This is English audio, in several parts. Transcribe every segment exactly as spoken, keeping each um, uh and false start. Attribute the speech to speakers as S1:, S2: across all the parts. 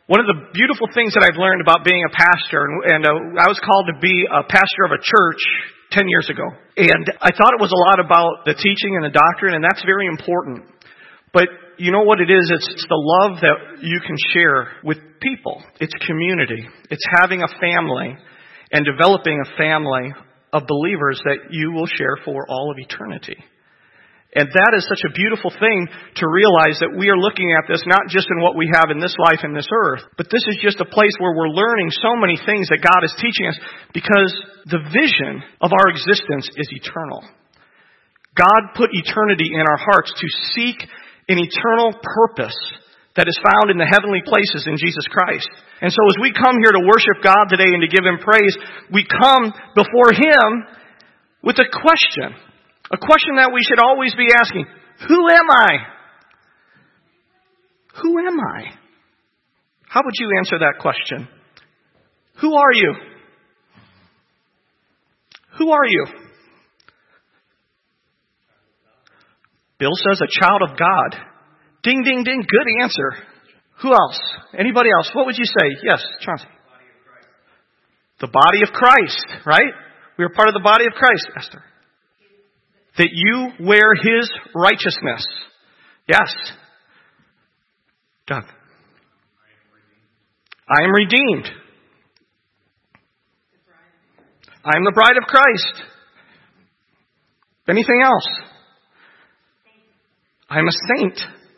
S1: One of the beautiful things that I've learned about being a pastor, and, and uh, I was called to be a pastor of a church ten years ago. And I thought it was a lot about the teaching and the doctrine, and that's very important. But you know what it is? It's, it's the love that you can share with people. It's community. It's having a family and developing a family of believers that you will share for all of eternity. And that is such a beautiful thing to realize that we are looking at this not just in what we have in this life and this earth, but this is just a place where we're learning so many things that God is teaching us, because the vision of our existence is eternal. God put eternity in our hearts to seek an eternal purpose that is found in the heavenly places in Jesus Christ. And so as we come here to worship God today and to give Him praise, we come before Him with a question. A question that we should always be asking. Who am I? Who am I? How would you answer that question? Who are you? Who are you? Bill says a child of God. Ding, ding, ding. Good answer. Who else? Anybody else? What would you say? Yes, Chauncey. The body of Christ, right? We are part of the body of Christ, Esther. That you wear His righteousness. Yes. Doug. I am redeemed. I am the bride of Christ. Anything else? I am a saint.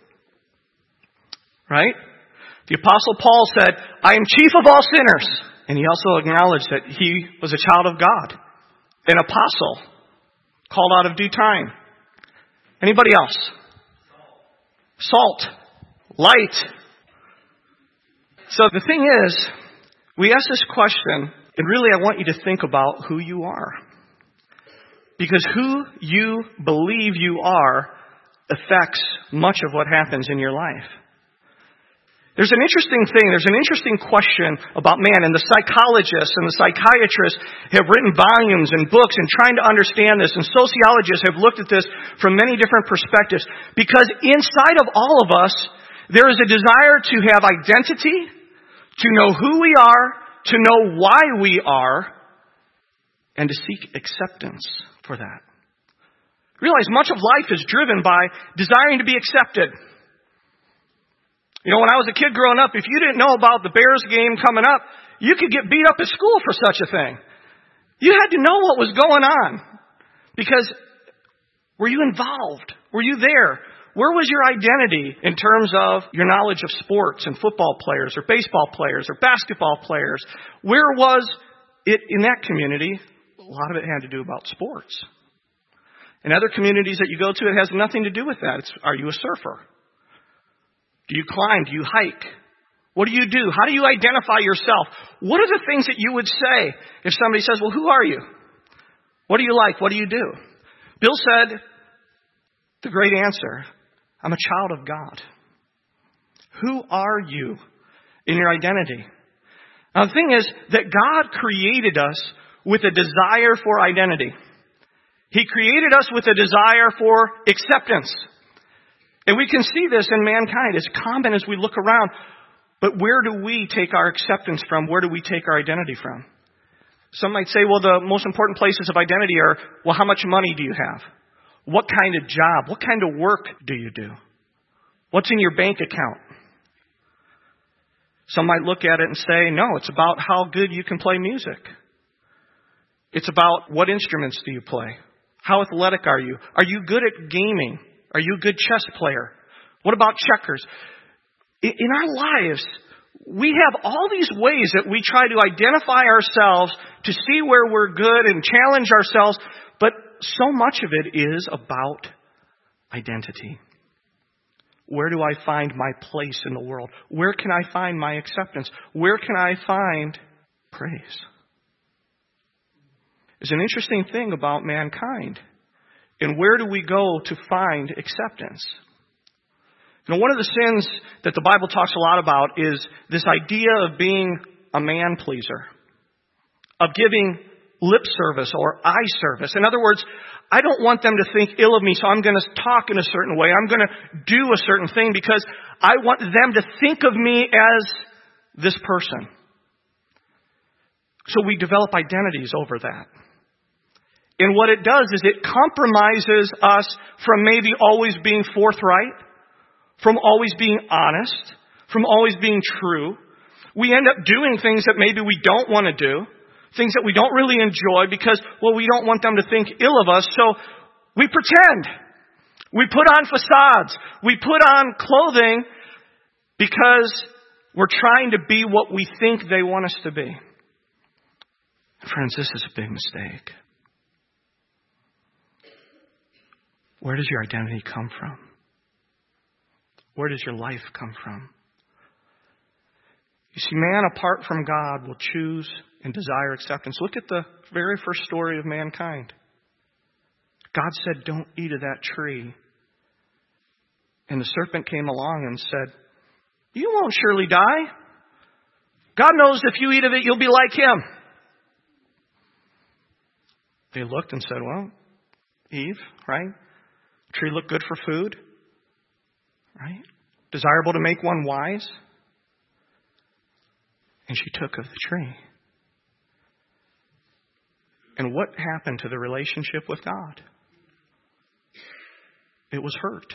S1: Right? The Apostle Paul said, I am chief of all sinners. And he also acknowledged that he was a child of God. An apostle. Called out of due time. Anybody else? Salt. Light. So the thing is, we ask this question, and really I want you to think about who you are. Because who you believe you are affects much of what happens in your life. There's an interesting thing, there's an interesting question about man, and the psychologists and the psychiatrists have written volumes and books and trying to understand this, and sociologists have looked at this from many different perspectives. Because inside of all of us, there is a desire to have identity, to know who we are, to know why we are, and to seek acceptance for that. Realize much of life is driven by desiring to be accepted. You know, when I was a kid growing up, if you didn't know about the Bears game coming up, you could get beat up at school for such a thing. You had to know what was going on. Because were you involved? Were you there? Where was your identity in terms of your knowledge of sports and football players or baseball players or basketball players? Where was it in that community? A lot of it had to do about sports. In other communities that you go to, it has nothing to do with that. It's, are you a surfer? Do you climb? Do you hike? What do you do? How do you identify yourself? What are the things that you would say if somebody says, well, who are you? What do you like? What do you do? Bill said the great answer, I'm a child of God. Who are you in your identity? Now, the thing is that God created us with a desire for identity. He created us with a desire for acceptance. And we can see this in mankind. It's common as we look around. But where do we take our acceptance from? Where do we take our identity from? Some might say, well, the most important places of identity are, well, how much money do you have? What kind of job? What kind of work do you do? What's in your bank account? Some might look at it and say, no, it's about how good you can play music. It's about what instruments do you play? How athletic are you? Are you good at gaming? Are you a good chess player? What about checkers? In our lives, we have all these ways that we try to identify ourselves to see where we're good and challenge ourselves, but so much of it is about identity. Where do I find my place in the world? Where can I find my acceptance? Where can I find praise? It's an interesting thing about mankind. And where do we go to find acceptance? You know, one of the sins that the Bible talks a lot about is this idea of being a man pleaser, of giving lip service or eye service. In other words, I don't want them to think ill of me, so I'm going to talk in a certain way. I'm going to do a certain thing because I want them to think of me as this person. So we develop identities over that. And what it does is it compromises us from maybe always being forthright, from always being honest, from always being true. We end up doing things that maybe we don't want to do, things that we don't really enjoy because, well, we don't want them to think ill of us. So we pretend. We put on facades. We put on clothing because we're trying to be what we think they want us to be. Friends, this is a big mistake. Where does your identity come from? Where does your life come from? You see, man apart from God will choose and desire acceptance. Look at the very first story of mankind. God said, don't eat of that tree. And the serpent came along and said, you won't surely die. God knows if you eat of it, you'll be like him. They looked and said, well, Eve, right? Tree looked good for food, right? Desirable to make one wise. And she took of the tree. And what happened to the relationship with God? It was hurt.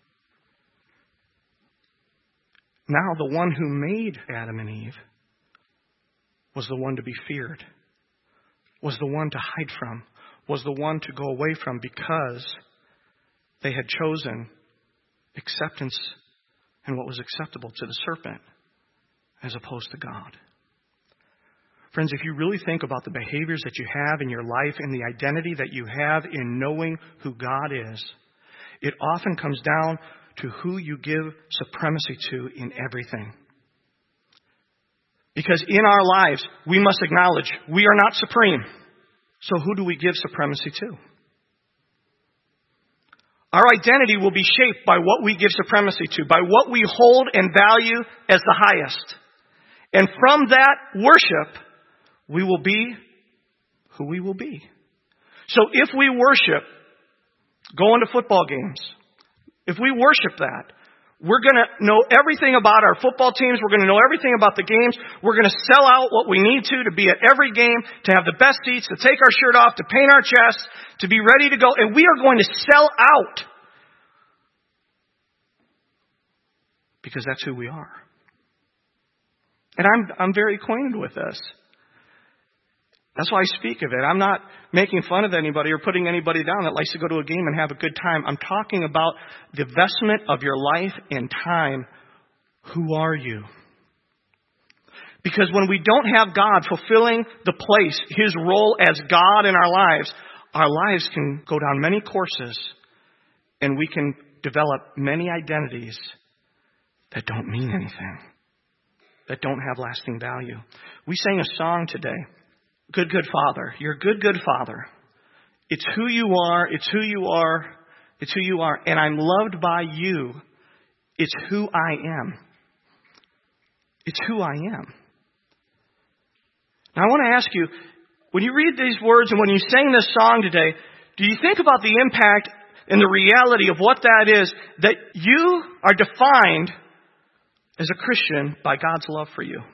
S1: Now the one who made Adam and Eve was the one to be feared, was the one to hide from, was the one to go away from because they had chosen acceptance and what was acceptable to the serpent as opposed to God. Friends, if you really think about the behaviors that you have in your life and the identity that you have in knowing who God is, it often comes down to who you give supremacy to in everything. Because in our lives, we must acknowledge we are not supreme. So who do we give supremacy to? Our identity will be shaped by what we give supremacy to, by what we hold and value as the highest. And from that worship, we will be who we will be. So if we worship going to football games, if we worship that, we're going to know everything about our football teams. We're going to know everything about the games. We're going to sell out what we need to to be at every game, to have the best seats, to take our shirt off, to paint our chests, to be ready to go. And we are going to sell out because that's who we are. And I'm I'm very acquainted with this. That's why I speak of it. I'm not making fun of anybody or putting anybody down that likes to go to a game and have a good time. I'm talking about the investment of your life and time. Who are you? Because when we don't have God fulfilling the place, His role as God in our lives, our lives can go down many courses and we can develop many identities that don't mean anything, that don't have lasting value. We sang a song today. Good, good Father. You're a good, good Father. It's who you are. It's who you are. It's who you are. And I'm loved by you. It's who I am. It's who I am. Now I want to ask you, when you read these words and when you sang this song today, do you think about the impact and the reality of what that is, that you are defined as a Christian by God's love for you?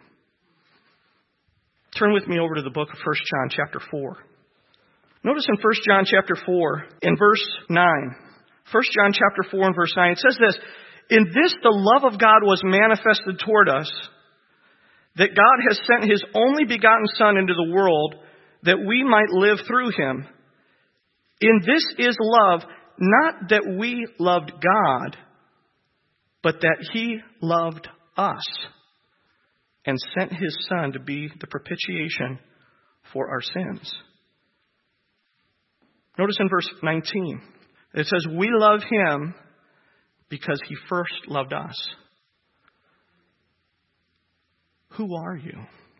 S1: Turn with me over to the book of First John chapter four. Notice in First John chapter four, in verse nine. First John chapter four and verse nine, it says this, in this the love of God was manifested toward us, that God has sent His only begotten Son into the world, that we might live through Him. In this is love, not that we loved God, but that He loved us and sent His Son to be the propitiation for our sins. Notice in verse nineteen, it says, we love Him because He first loved us. Who are you?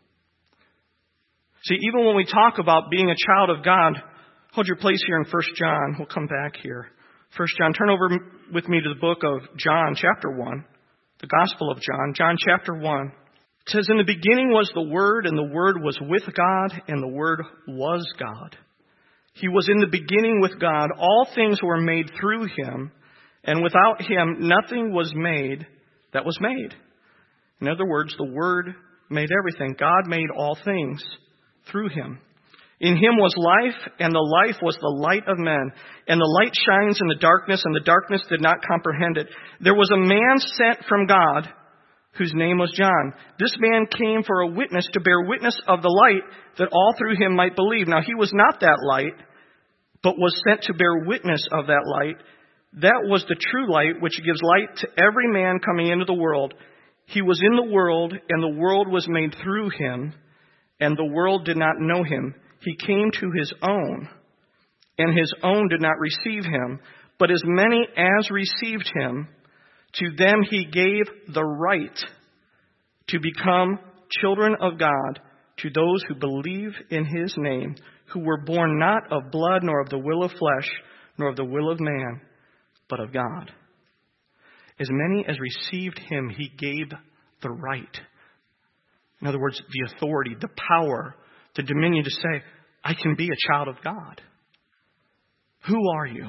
S1: See, even when we talk about being a child of God, hold your place here in First John. We'll come back here. First John, turn over with me to the book of John, chapter one, the Gospel of John, John chapter one. It says, in the beginning was the Word, and the Word was with God, and the Word was God. He was in the beginning with God. All things were made through Him, and without Him nothing was made that was made. In other words, the Word made everything. God made all things through him. In him was life, and the life was the light of men. And the light shines in the darkness, and the darkness did not comprehend it. There was a man sent from God, whose name was John. This man came for a witness, to bear witness of the light, that all through him might believe. Now he was not that light, but was sent to bear witness of that light. That was the true light, which gives light to every man coming into the world. He was in the world, and the world was made through him, and the world did not know him. He came to his own, and his own did not receive him. But as many as received him, to them he gave the right to become children of God, to those who believe in his name, who were born not of blood, nor of the will of flesh, nor of the will of man, but of God. As many as received him, he gave the right. In other words, the authority, the power, the dominion to say, I can be a child of God. Who are you?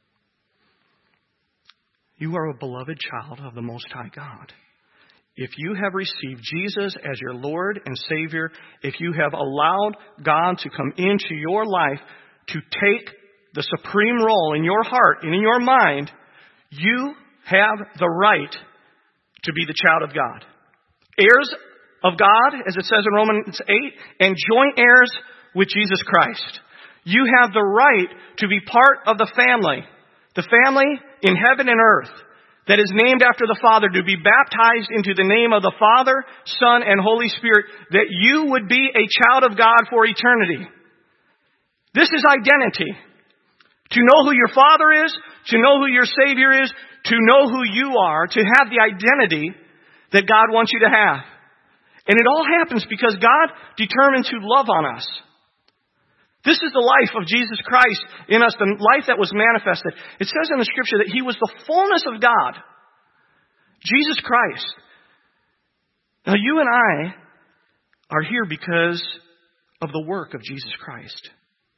S1: You are a beloved child of the Most High God. If you have received Jesus as your Lord and Savior, if you have allowed God to come into your life to take the supreme role in your heart and in your mind, you have the right to be the child of God. Heirs of God, as it says in Romans eight, and joint heirs with Jesus Christ. You have the right to be part of the family, the family in heaven and earth that is named after the Father, to be baptized into the name of the Father, Son, and Holy Spirit, that you would be a child of God for eternity. This is identity. To know who your Father is, to know who your Savior is, to know who you are, to have the identity that God wants you to have. And it all happens because God determined to love on us. This is the life of Jesus Christ in us, the life that was manifested. It says in the Scripture that he was the fullness of God. Jesus Christ. Now you and I are here because of the work of Jesus Christ.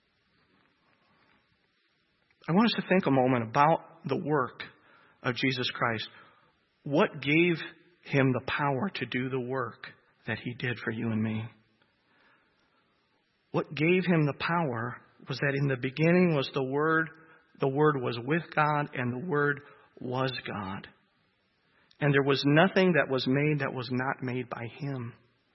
S1: I want us to think a moment about the work of Jesus Christ. What gave him the power to do the work that he did for you and me? What gave him the power was that in the beginning was the Word, the Word was with God, and the Word was God. And there was nothing that was made that was not made by him.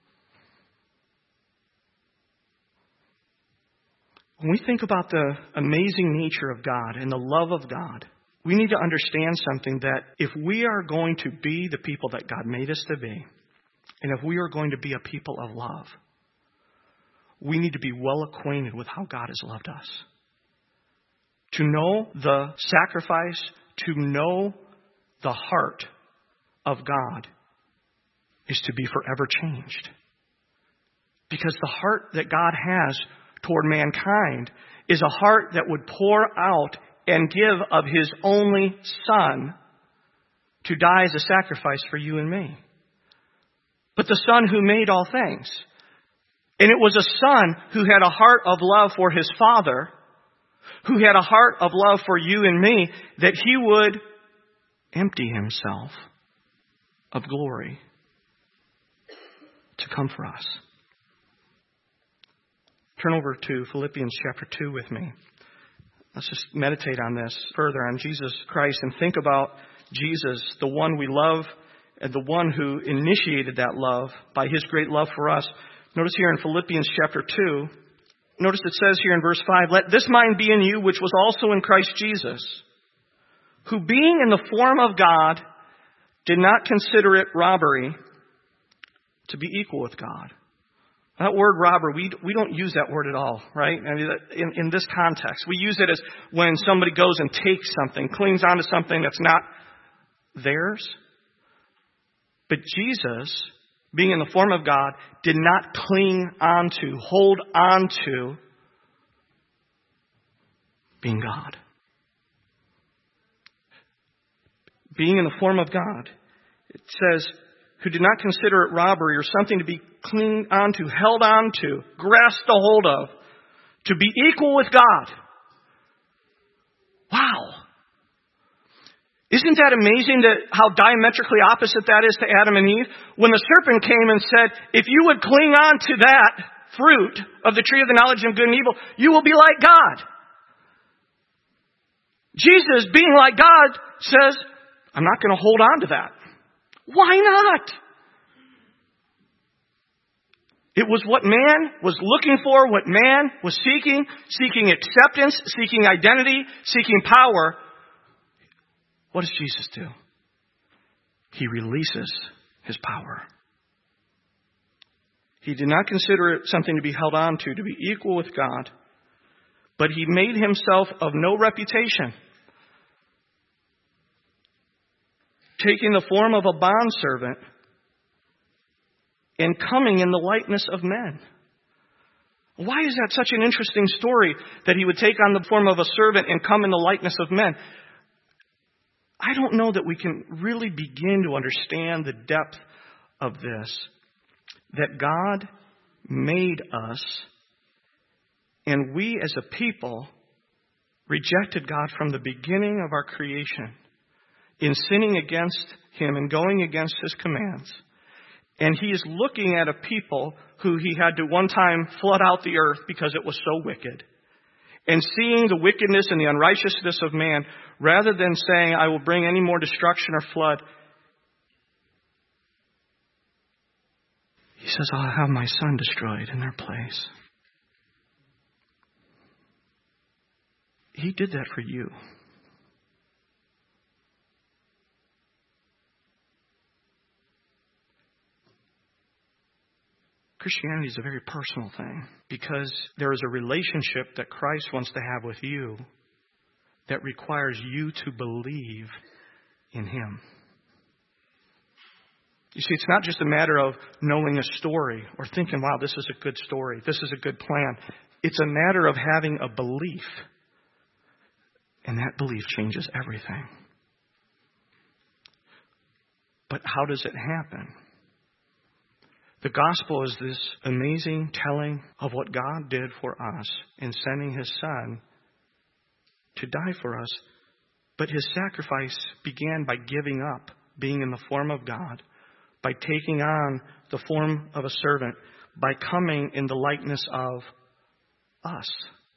S1: When we think about the amazing nature of God and the love of God, we need to understand something, that if we are going to be the people that God made us to be, and if we are going to be a people of love, we need to be well acquainted with how God has loved us. To know the sacrifice, to know the heart of God, is to be forever changed. Because the heart that God has toward mankind is a heart that would pour out and give of his only Son to die as a sacrifice for you and me. But the Son who made all things. And it was a Son who had a heart of love for his Father, who had a heart of love for you and me, that he would empty himself of glory to come for us. Turn over to Philippians chapter two with me. Let's just meditate on this further, on Jesus Christ, and think about Jesus, the one we love, and the one who initiated that love by his great love for us. Notice here in Philippians chapter two, notice it says here in verse five, let this mind be in you, which was also in Christ Jesus, who being in the form of God, did not consider it robbery to be equal with God. That word robber, we we don't use that word at all, right? I mean, in, in this context, we use it as when somebody goes and takes something, clings onto something that's not theirs. But Jesus, being in the form of God, did not cling onto, hold onto being God. Being in the form of God, it says, who did not consider it robbery or something to be clinged onto, held onto, grasped a hold of, to be equal with God. Wow. Isn't that amazing that how diametrically opposite that is to Adam and Eve? When the serpent came and said, if you would cling on to that fruit of the tree of the knowledge of good and evil, you will be like God. Jesus, being like God, says, I'm not going to hold on to that. Why not? It was what man was looking for, what man was seeking, seeking acceptance, seeking identity, seeking power. What does Jesus do? He releases his power. He did not consider it something to be held on to, to be equal with God, but he made himself of no reputation, taking the form of a bondservant and coming in the likeness of men. Why is that such an interesting story that he would take on the form of a servant and come in the likeness of men? I don't know that we can really begin to understand the depth of this. That God made us, and we as a people rejected God from the beginning of our creation in sinning against him and going against his commands. And he is looking at a people who he had to one time flood out the earth because it was so wicked. And seeing the wickedness and the unrighteousness of man, rather than saying, I will bring any more destruction or flood, he says, I'll have my son destroyed in their place. He did that for you. Christianity is a very personal thing because there is a relationship that Christ wants to have with you that requires you to believe in him. You see, it's not just a matter of knowing a story or thinking, wow, this is a good story. This is a good plan. It's a matter of having a belief. And that belief changes everything. But how does it happen? The gospel is this amazing telling of what God did for us in sending his son to die for us. But his sacrifice began by giving up being in the form of God, by taking on the form of a servant, by coming in the likeness of us.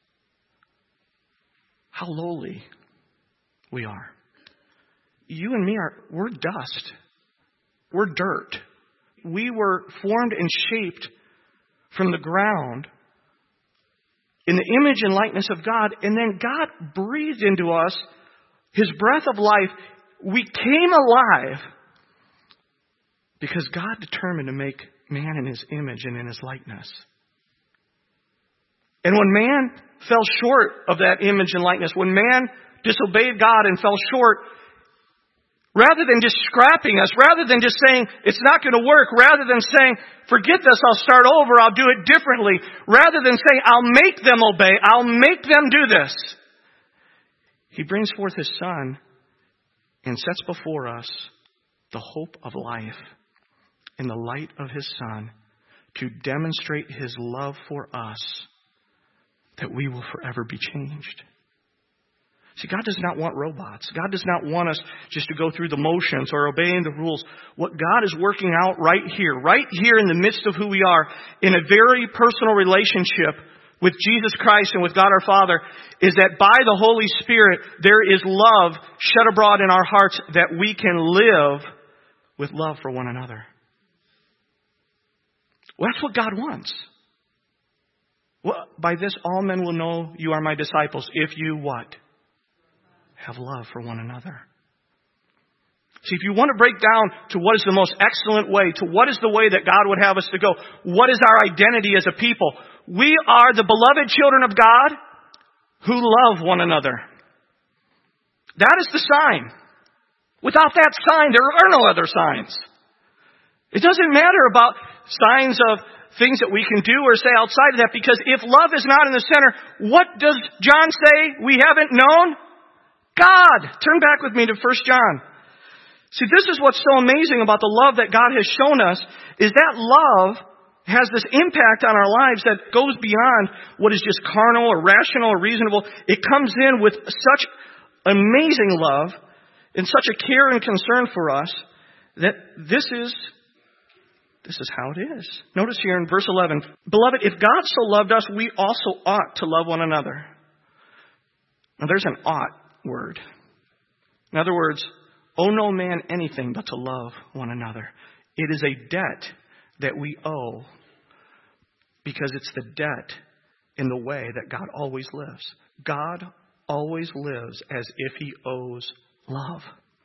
S1: How lowly we are. You and me are, we're dust. We're dirt. We were formed and shaped from the ground in the image and likeness of God, and then God breathed into us his breath of life. We came alive because God determined to make man in his image and in his likeness. And when man fell short of that image and likeness, when man disobeyed God and fell short, rather than just scrapping us, rather than just saying, it's not going to work, rather than saying, forget this, I'll start over, I'll do it differently, rather than saying, I'll make them obey, I'll make them do this, he brings forth his son and sets before us the hope of life in the light of his son to demonstrate his love for us, that we will forever be changed. See, God does not want robots. God does not want us just to go through the motions or obeying the rules. What God is working out right here, right here in the midst of who we are, in a very personal relationship with Jesus Christ and with God our Father, is that by the Holy Spirit, there is love shed abroad in our hearts that we can live with love for one another. Well, that's what God wants. Well, by this all men will know you are my disciples if you what? Have love for one another. See, if you want to break down to what is the most excellent way, to what is the way that God would have us to go, what is our identity as a people? We are the beloved children of God who love one another. That is the sign. Without that sign, there are no other signs. It doesn't matter about signs of things that we can do or say outside of that, because if love is not in the center, what does John say we haven't known? God. Turn back with me to First John. See, this is what's so amazing about the love that God has shown us, is that love has this impact on our lives that goes beyond what is just carnal or rational or reasonable. It comes in with such amazing love. and such a care and concern for us that this is this is how it is. Notice here in verse eleven, beloved, if God so loved us, we also ought to love one another. Now there's an ought word. In other words, owe no man anything but to love one another. It is a debt that we owe because it's the debt in the way that God always lives. God always lives as if he owes love.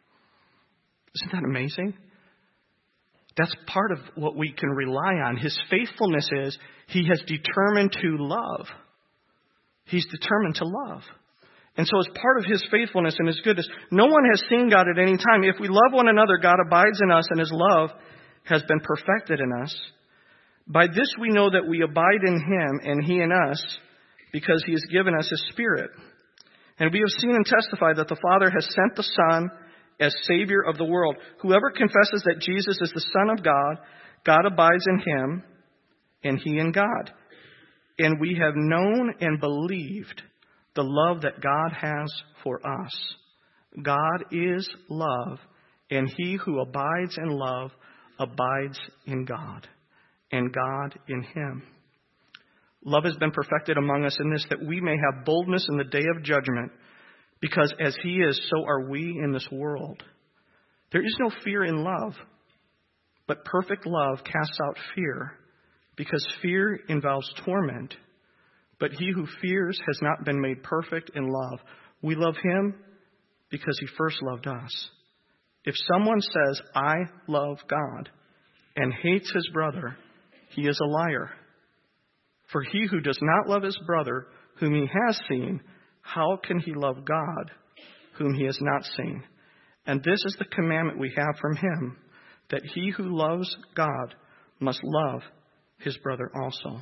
S1: Isn't that amazing? That's part of what we can rely on. His faithfulness is he has determined to love. He's determined to love. And so as part of his faithfulness and his goodness, no one has seen God at any time. If we love one another, God abides in us and his love has been perfected in us. By this we know that we abide in him and he in us because he has given us his Spirit. And we have seen and testified that the Father has sent the Son as Savior of the world. Whoever confesses that Jesus is the Son of God, God abides in him and he in God. And we have known and believed the love that God has for us. God is love, and he who abides in love abides in God, and God in him. Love has been perfected among us in this, that we may have boldness in the day of judgment, because as he is, so are we in this world. There is no fear in love, but perfect love casts out fear, because fear involves torment. But he who fears has not been made perfect in love. We love him because he first loved us. If someone says, I love God, and hates his brother, he is a liar. For he who does not love his brother, whom he has seen, how can he love God, whom he has not seen? And this is the commandment we have from him, that he who loves God must love his brother also.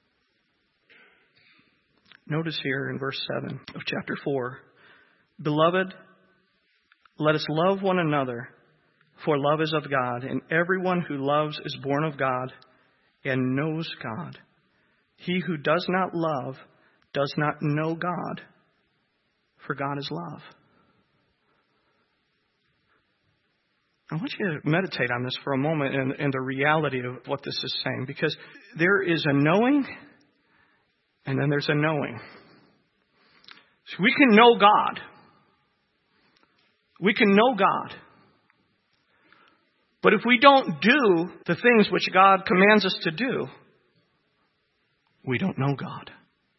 S1: Notice here in verse seven of chapter four, beloved, let us love one another, for love is of God, and everyone who loves is born of God and knows God. He who does not love does not know God, for God is love. I want you to meditate on this for a moment and, and the reality of what this is saying, because there is a knowing and then there's a knowing. So we can know God. We can know God. But if we don't do the things which God commands us to do, we don't know God.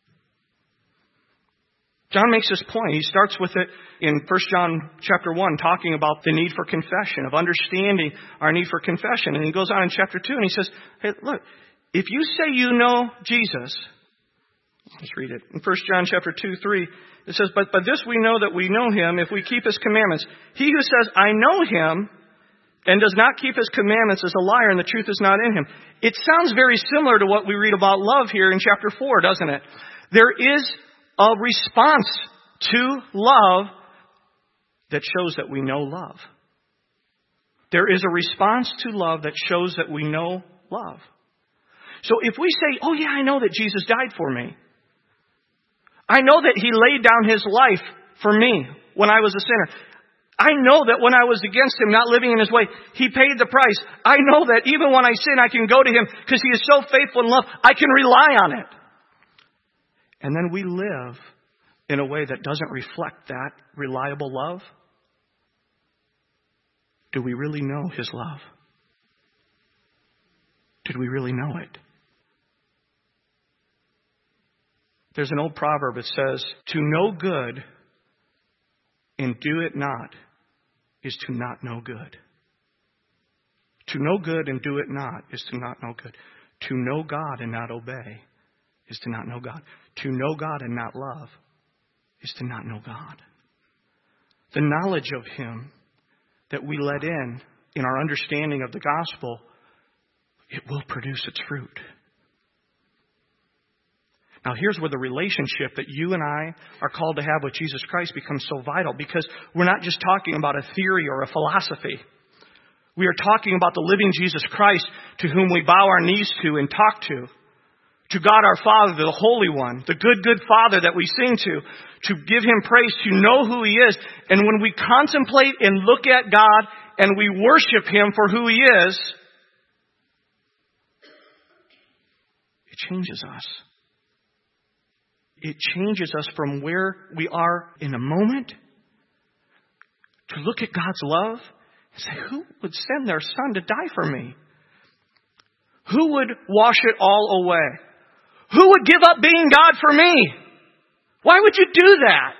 S1: John makes this point. He starts with it in First John chapter one, talking about the need for confession, of understanding our need for confession. And he goes on in chapter two and he says, hey, look, if you say you know Jesus, let's read it. In First John chapter two, three, it says, but by this we know that we know him if we keep his commandments. He who says, I know him, and does not keep his commandments is a liar, and the truth is not in him. It sounds very similar to what we read about love here in chapter four, doesn't it? There is a response to love that shows that we know love. There is a response to love that shows that we know love. So if we say, oh yeah, I know that Jesus died for me. I know that he laid down his life for me when I was a sinner. I know that when I was against him, not living in his way, he paid the price. I know that even when I sin, I can go to him because he is so faithful in love. I can rely on it. And then we live in a way that doesn't reflect that reliable love. Do we really know his love? Did we really know it? There's an old proverb that says, to know good and do it not is to not know good. To know good and do it not is to not know good. To know God and not obey is to not know God. To know God and not love is to not know God. The knowledge of him that we let in, in our understanding of the gospel, it will produce its fruit. Now here's where the relationship that you and I are called to have with Jesus Christ becomes so vital, because we're not just talking about a theory or a philosophy. We are talking about the living Jesus Christ to whom we bow our knees to and talk to, to God our Father, the Holy One, the good, good Father that we sing to, to give Him praise, to know who He is. And when we contemplate and look at God and we worship Him for who He is, it changes us. It changes us from where we are in a moment to look at God's love and say, who would send their Son to die for me? Who would wash it all away? Who would give up being God for me? Why would you do that?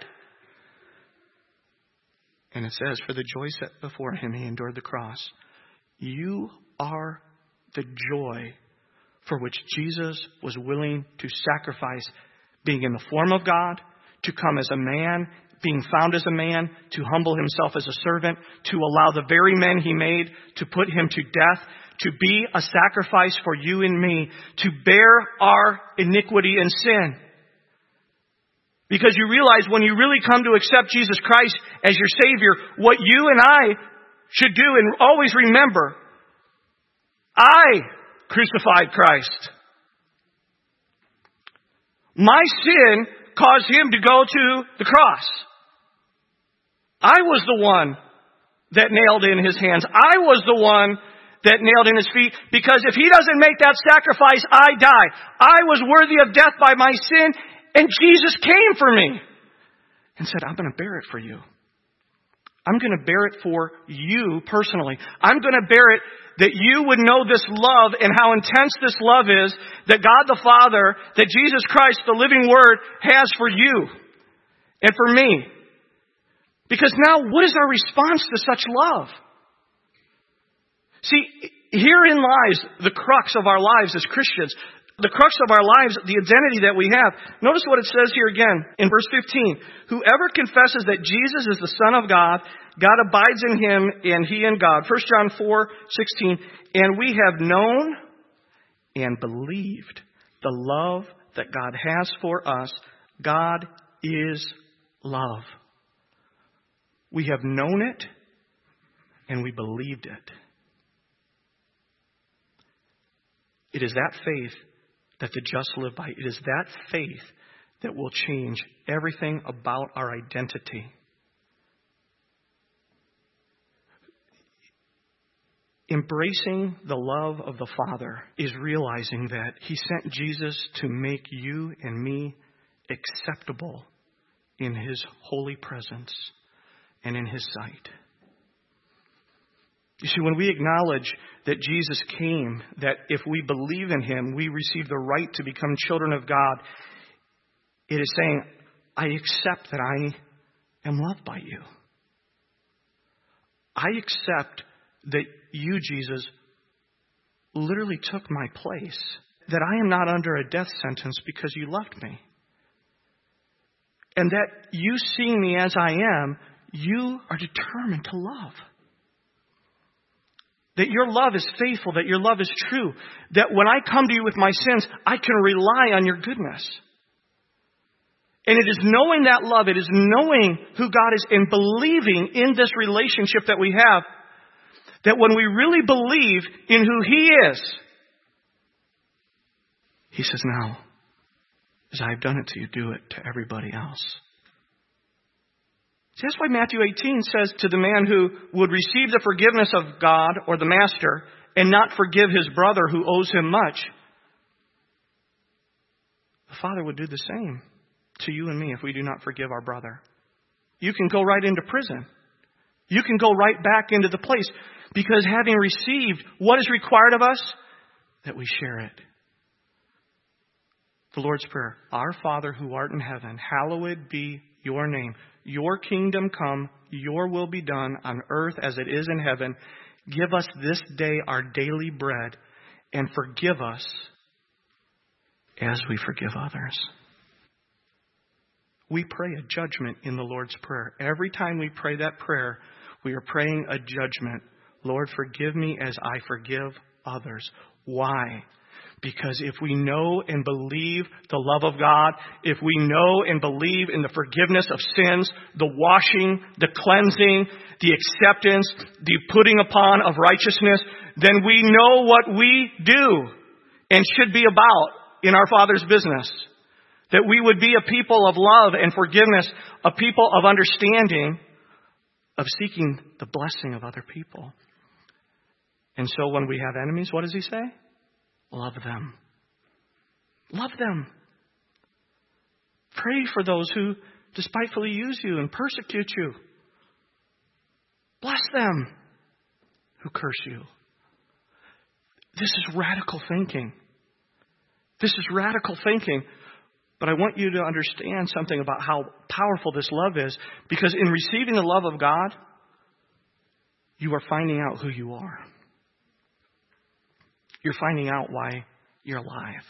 S1: And it says, for the joy set before Him, He endured the cross. You are the joy for which Jesus was willing to sacrifice being in the form of God, to come as a man, being found as a man, to humble Himself as a servant, to allow the very men He made to put Him to death, to be a sacrifice for you and me, to bear our iniquity and sin. Because you realize when you really come to accept Jesus Christ as your Savior, what you and I should do, and always remember, I crucified Christ. My sin caused Him to go to the cross. I was the one that nailed in His hands. I was the one that nailed in His feet, because if He doesn't make that sacrifice, I die. I was worthy of death by my sin, and Jesus came for me and said, I'm going to bear it for you. I'm going to bear it for you personally. I'm going to bear it that you would know this love and how intense this love is that God the Father, that Jesus Christ, the living Word, has for you and for me. Because now, what is our response to such love? See, herein lies the crux of our lives as Christians. The crux of our lives, the identity that we have. Notice what it says here again in verse fifteen. Whoever confesses that Jesus is the Son of God, God abides in him and he in God. First John four sixteen. And we have known and believed the love that God has for us. God is love. We have known it and we believed it. It is that faith that the just live by. It is that faith that will change everything about our identity. Embracing the love of the Father is realizing that He sent Jesus to make you and me acceptable in His holy presence and in His sight. You see, when we acknowledge that Jesus came, that if we believe in Him, we receive the right to become children of God, it is saying, I accept that I am loved by you. I accept that you, Jesus, literally took my place, that I am not under a death sentence because you loved me. And that you seeing me as I am, you are determined to love. That your love is faithful, that your love is true. That when I come to you with my sins, I can rely on your goodness. And it is knowing that love, it is knowing who God is and believing in this relationship that we have, that when we really believe in who He is, He says, now, as I've done it to you, do it to everybody else. See, that's why Matthew eighteen says to the man who would receive the forgiveness of God or the master and not forgive his brother who owes him much, the Father would do the same to you and me if we do not forgive our brother. You can go right into prison. You can go right back into the place, because having received what is required of us, that we share it. The Lord's Prayer. Our Father who art in heaven, hallowed be your name. Your kingdom come, your will be done on earth as it is in heaven. Give us this day our daily bread, and forgive us as we forgive others. We pray a judgment in the Lord's Prayer. Every time we pray that prayer, we are praying a judgment. Lord, forgive me as I forgive others. Why? Because if we know and believe the love of God, if we know and believe in the forgiveness of sins, the washing, the cleansing, the acceptance, the putting upon of righteousness, then we know what we do and should be about in our Father's business. That we would be a people of love and forgiveness, a people of understanding, of seeking the blessing of other people. And so when we have enemies, what does he say? Love them. Love them. Pray for those who despitefully use you and persecute you. Bless them who curse you. This is radical thinking. This is radical thinking. But I want you to understand something about how powerful this love is. Because in receiving the love of God, you are finding out who you are. You're finding out why you're alive.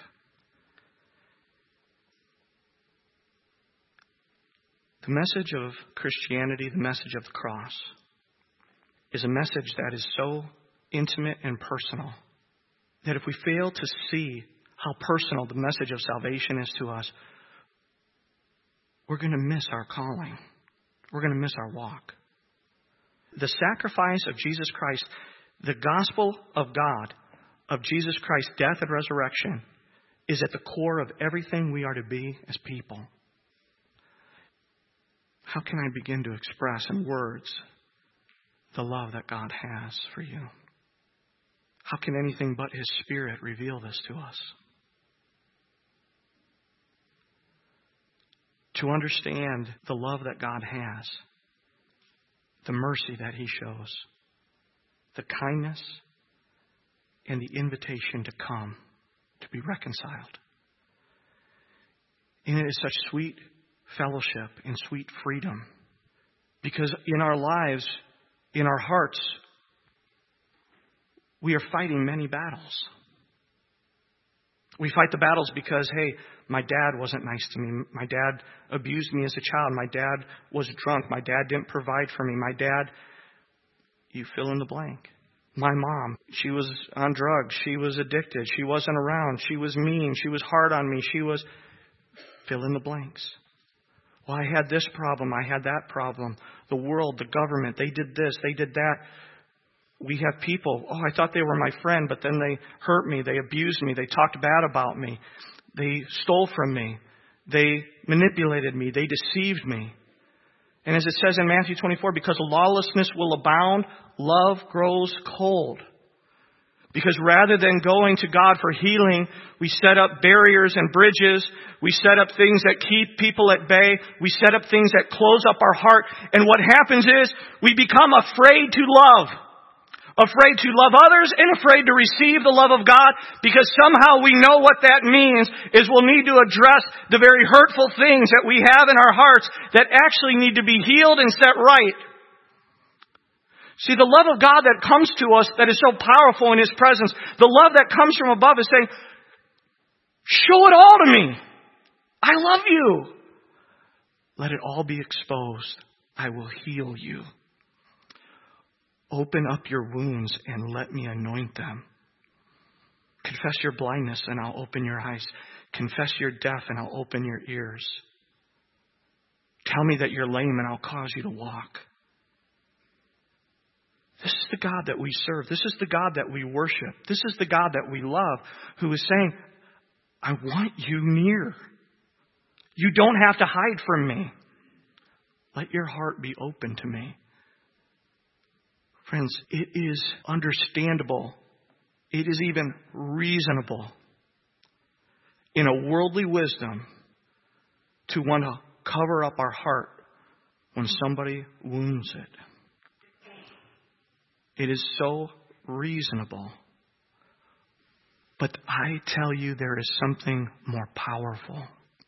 S1: The message of Christianity, the message of the cross, is a message that is so intimate and personal that if we fail to see how personal the message of salvation is to us, we're going to miss our calling. We're going to miss our walk. The sacrifice of Jesus Christ, the gospel of God, of Jesus Christ's death and resurrection, is at the core of everything we are to be as people. How can I begin to express in words the love that God has for you? How can anything but His Spirit reveal this to us? To understand the love that God has, the mercy that He shows, the kindness, and the invitation to come, to be reconciled. And it is such sweet fellowship and sweet freedom. Because in our lives, in our hearts, we are fighting many battles. We fight the battles because, hey, my dad wasn't nice to me. My dad abused me as a child. My dad was drunk. My dad didn't provide for me. My dad, you fill in the blank. My mom, she was on drugs. She was addicted. She wasn't around. She was mean. She was hard on me. She was, fill in the blanks. Well, I had this problem. I had that problem. The world, the government, they did this, they did that. We have people, oh, I thought they were my friend, but then they hurt me. They abused me. They talked bad about me. They stole from me. They manipulated me. They deceived me. And as it says in Matthew twenty-four, because lawlessness will abound, love grows cold. Because rather than going to God for healing, we set up barriers and bridges. We set up things that keep people at bay. We set up things that close up our heart. And what happens is we become afraid to love. Afraid to love others and afraid to receive the love of God, because somehow we know what that means is we'll need to address the very hurtful things that we have in our hearts that actually need to be healed and set right. See, the love of God that comes to us that is so powerful in His presence, the love that comes from above is saying, show it all to me. I love you. Let it all be exposed. I will heal you. Open up your wounds and let me anoint them. Confess your blindness and I'll open your eyes. Confess you're deaf and I'll open your ears. Tell me that you're lame and I'll cause you to walk. This is the God that we serve. This is the God that we worship. This is the God that we love, who is saying, I want you near. You don't have to hide from me. Let your heart be open to me. Friends, it is understandable. It is even reasonable in a worldly wisdom to want to cover up our heart when somebody wounds it. It is so reasonable. But I tell you, there is something more powerful.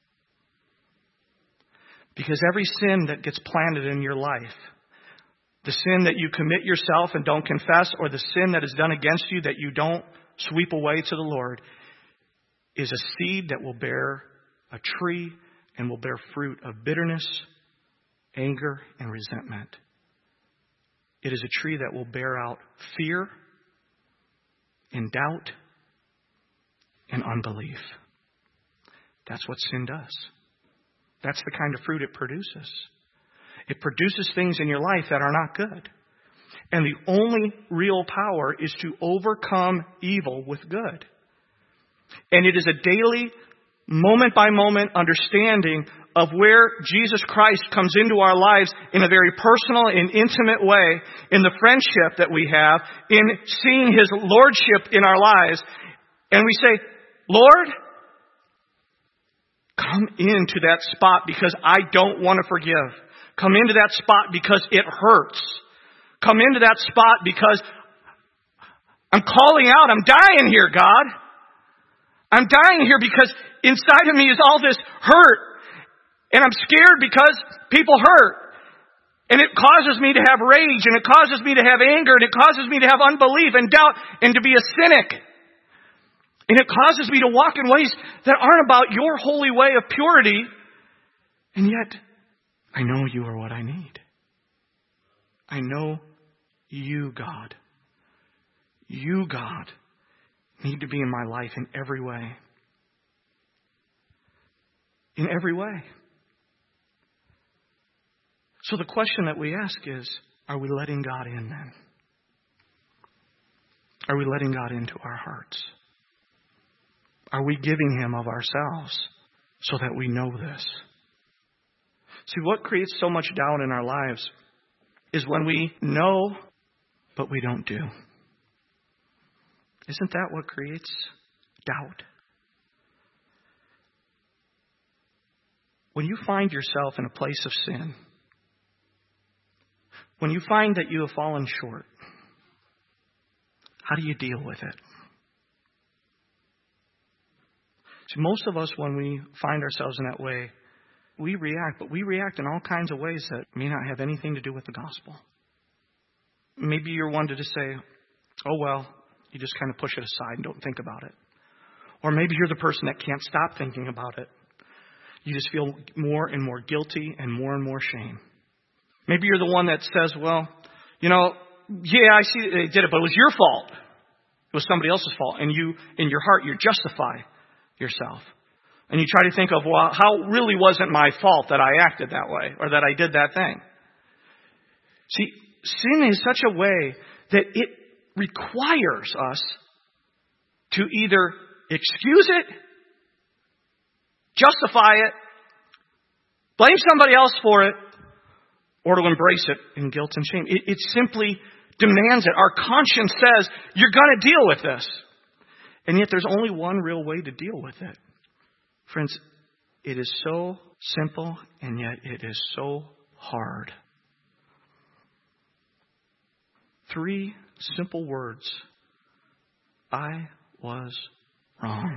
S1: Because every sin that gets planted in your life, the sin that you commit yourself and don't confess, or the sin that is done against you that you don't sweep away to the Lord, is a seed that will bear a tree and will bear fruit of bitterness, anger, and resentment. It is a tree that will bear out fear and doubt and unbelief. That's what sin does. That's the kind of fruit it produces. It produces things in your life that are not good. And the only real power is to overcome evil with good. And it is a daily, moment by moment understanding of where Jesus Christ comes into our lives in a very personal and intimate way, in the friendship that we have, in seeing His lordship in our lives. And we say, Lord, come into that spot because I don't want to forgive. Come into that spot because it hurts. Come into that spot because I'm calling out. I'm dying here, God. I'm dying here because inside of me is all this hurt. And I'm scared because people hurt. And it causes me to have rage. And it causes me to have anger. And it causes me to have unbelief and doubt and to be a cynic. And it causes me to walk in ways that aren't about your holy way of purity. And yet, I know you are what I need. I know you, God. You, God, need to be in my life in every way. In every way. So the question that we ask is, are we letting God in then? Are we letting God into our hearts? Are we giving Him of ourselves so that we know this? See, what creates so much doubt in our lives is when we know, but we don't do. Isn't that what creates doubt? When you find yourself in a place of sin, when you find that you have fallen short, how do you deal with it? See, most of us, when we find ourselves in that way, we react, but we react in all kinds of ways that may not have anything to do with the gospel. Maybe you're one to just say, oh, well, you just kind of push it aside and don't think about it. Or maybe you're the person that can't stop thinking about it. You just feel more and more guilty and more and more shame. Maybe you're the one that says, well, you know, yeah, I see they did it, but it was your fault. It was somebody else's fault. And you, in your heart, you justify yourself. And you try to think of, well, how really wasn't my fault that I acted that way or that I did that thing. See, sin is such a way that it requires us to either excuse it, justify it, blame somebody else for it, or to embrace it in guilt and shame. It, it simply demands it. Our conscience says, you're going to deal with this. And yet there's only one real way to deal with it. Friends, it is so simple, and yet it is so hard. Three simple words. I was wrong.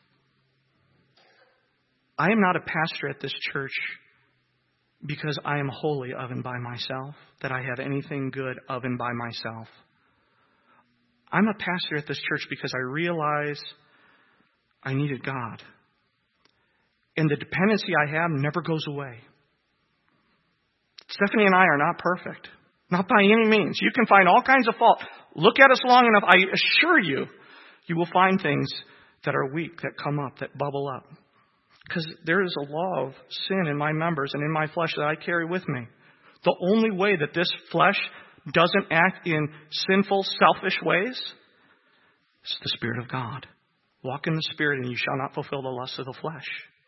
S1: I am not a pastor at this church because I am holy of and by myself, that I have anything good of and by myself. I'm a pastor at this church because I realize I needed God. And the dependency I have never goes away. Stephanie and I are not perfect. Not by any means. You can find all kinds of fault. Look at us long enough. I assure you, you will find things that are weak, that come up, that bubble up. Because there is a law of sin in my members and in my flesh that I carry with me. The only way that this flesh doesn't act in sinful, selfish ways is the Spirit of God. Walk in the Spirit and you shall not fulfill the lusts of the flesh.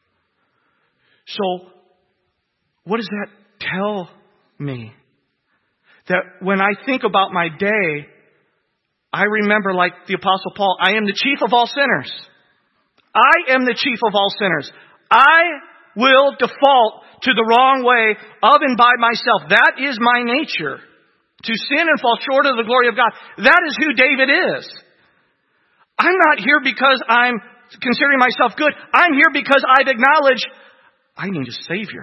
S1: So, what does that tell me? That when I think about my day, I remember, like the Apostle Paul, I am the chief of all sinners. I am the chief of all sinners. I will default to the wrong way of and by myself. That is my nature. To sin and fall short of the glory of God. That is who David is. I'm not here because I'm considering myself good. I'm here because I've acknowledged I need a Savior.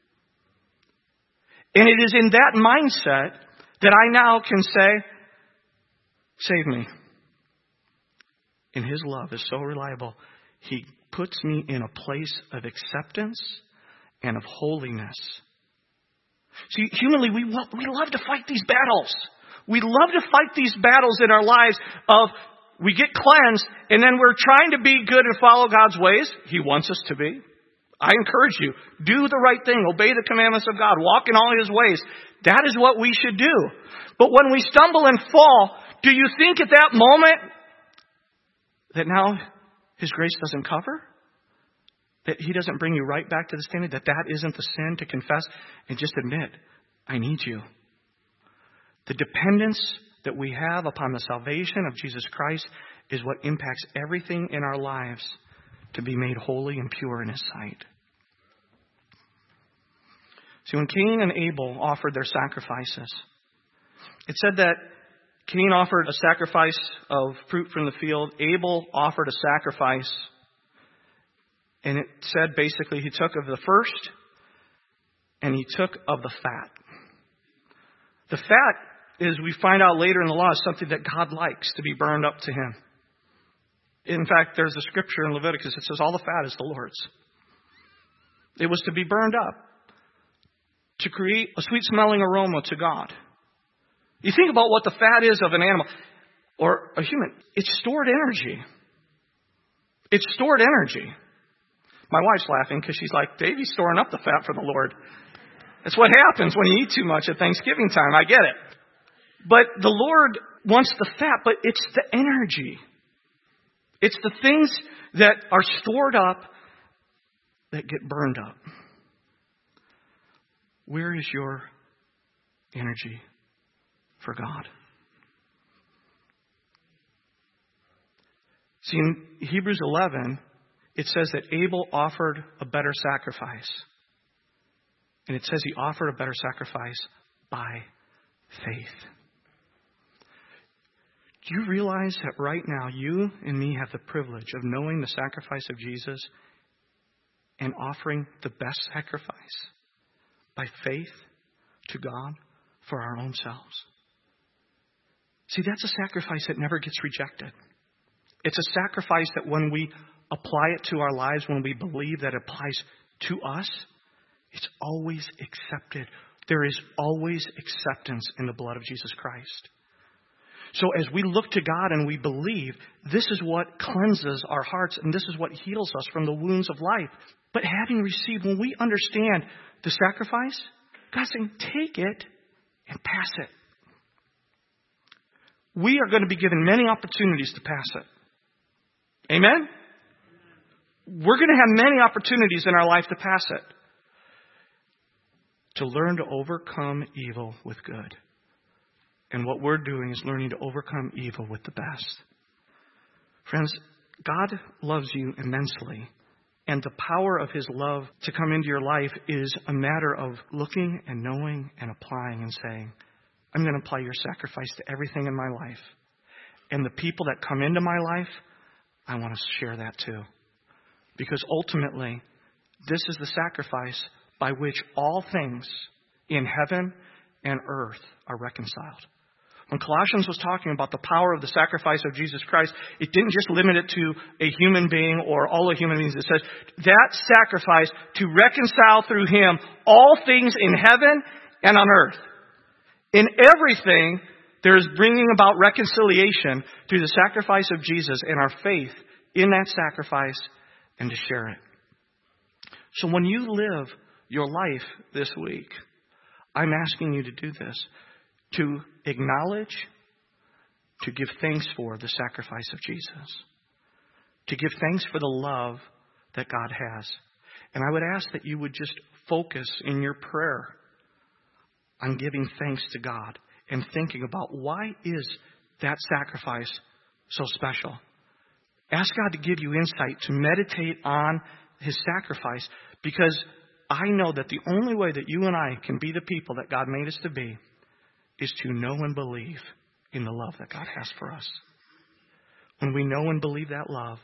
S1: And it is in that mindset that I now can say, save me. And His love is so reliable. He puts me in a place of acceptance and of holiness. See, humanly, we love, we love to fight these battles. We love to fight these battles in our lives of we get cleansed and then we're trying to be good and follow God's ways. He wants us to be. I encourage you, do the right thing. Obey the commandments of God. Walk in all His ways. That is what we should do. But when we stumble and fall, do you think at that moment that now His grace doesn't cover? That He doesn't bring you right back to the standard? That that isn't the sin to confess and just admit, I need you. The dependence that we have upon the salvation of Jesus Christ is what impacts everything in our lives to be made holy and pure in His sight. See, when Cain and Abel offered their sacrifices, it said that Cain offered a sacrifice of fruit from the field. Abel offered a sacrifice. And it said basically he took of the first and he took of the fat. The fat, as we find out later in the law, is something that God likes to be burned up to Him. In fact, there's a scripture in Leviticus that says all the fat is the Lord's. It was to be burned up, to create a sweet-smelling aroma to God. You think about what the fat is of an animal or a human. It's stored energy. It's stored energy. My wife's laughing because she's like, Davey's storing up the fat for the Lord. That's what happens when you eat too much at Thanksgiving time. I get it. But the Lord wants the fat, but it's the energy. It's the things that are stored up that get burned up. Where is your energy for God? See, in Hebrews eleven, it says that Abel offered a better sacrifice. And it says he offered a better sacrifice by faith. Do you realize that right now you and me have the privilege of knowing the sacrifice of Jesus and offering the best sacrifice by faith to God for our own selves? See, that's a sacrifice that never gets rejected. It's a sacrifice that when we apply it to our lives, when we believe that it applies to us, it's always accepted. There is always acceptance in the blood of Jesus Christ. So as we look to God and we believe, this is what cleanses our hearts and this is what heals us from the wounds of life. But having received, when we understand the sacrifice, God's saying, take it and pass it. We are going to be given many opportunities to pass it. Amen? We're going to have many opportunities in our life to pass it. To learn to overcome evil with good. And what we're doing is learning to overcome evil with the best. Friends, God loves you immensely. And the power of His love to come into your life is a matter of looking and knowing and applying and saying, I'm going to apply your sacrifice to everything in my life. And the people that come into my life, I want to share that too. Because ultimately, this is the sacrifice by which all things in heaven and earth are reconciled. When Colossians was talking about the power of the sacrifice of Jesus Christ, it didn't just limit it to a human being or all the human beings. It says that sacrifice to reconcile through Him all things in heaven and on earth. In everything, there is bringing about reconciliation through the sacrifice of Jesus and our faith in that sacrifice and to share it. So when you live your life this week, I'm asking you to do this. To acknowledge, to give thanks for the sacrifice of Jesus. To give thanks for the love that God has. And I would ask that you would just focus in your prayer on giving thanks to God and thinking about why is that sacrifice so special. Ask God to give you insight to meditate on His sacrifice, because I know that the only way that you and I can be the people that God made us to be is to know and believe in the love that God has for us. When we know and believe that love,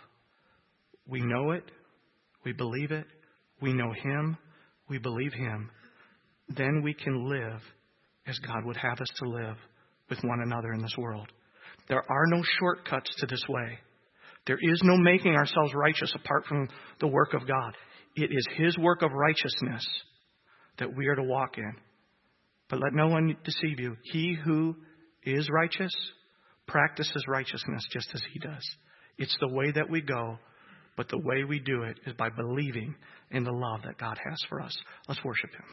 S1: we know it, we believe it, we know Him, we believe Him, then we can live as God would have us to live with one another in this world. There are no shortcuts to this way. There is no making ourselves righteous apart from the work of God. It is His work of righteousness that we are to walk in. But let no one deceive you. He who is righteous practices righteousness just as He does. It's the way that we go, but the way we do it is by believing in the love that God has for us. Let's worship Him.